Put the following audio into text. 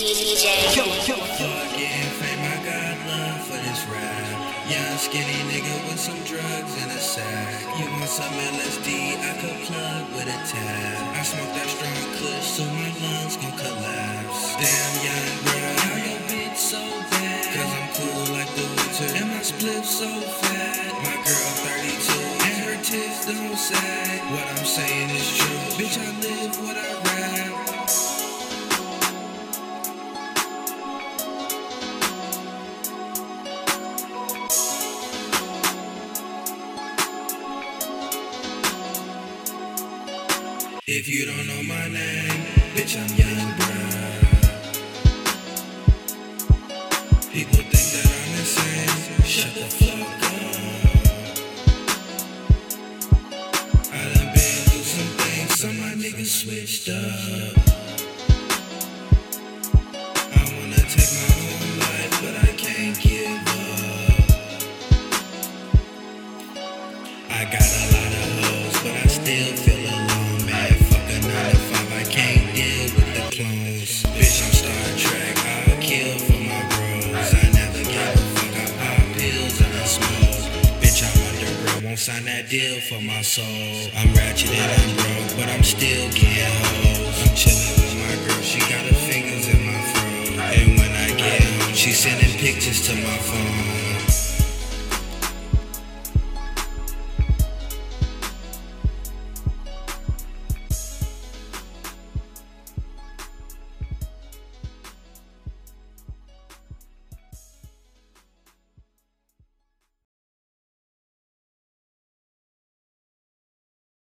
DJ. Getting fame, I got love for this rap. Young skinny nigga with some drugs in a sack. You want some LSD, I could plug with a tab. I smoke that strong kush so my lungs gon' collapse. Damn young bruh, how your bitch so bad? Cause I'm cool like the winter and my spliff so fat. My girl 32 and her tits don't sag. What I'm saying is true, bitch I live what I rap. If you don't know my name, bitch, I'm young, bruh. People think that I'm insane. Shut the fuck up. I done been through some things, some my niggas switched up. I wanna take my own life, but I can't give up. I got a lot of hoes, but I still feel alone, man. Fuck a 9 to 5, I can't deal with the clones. Bitch, I'm Star Trek, I'll kill for my bros. I never give a fuck, I pop pills and I smoke. Bitch, I'm underground, won't sign that deal for my soul. I'm ratchet and I'm broke, but I'm still getting hoes. I'm chilling with my girl, she got her fingers in my throat. And when I get home, she sending pictures to my phone.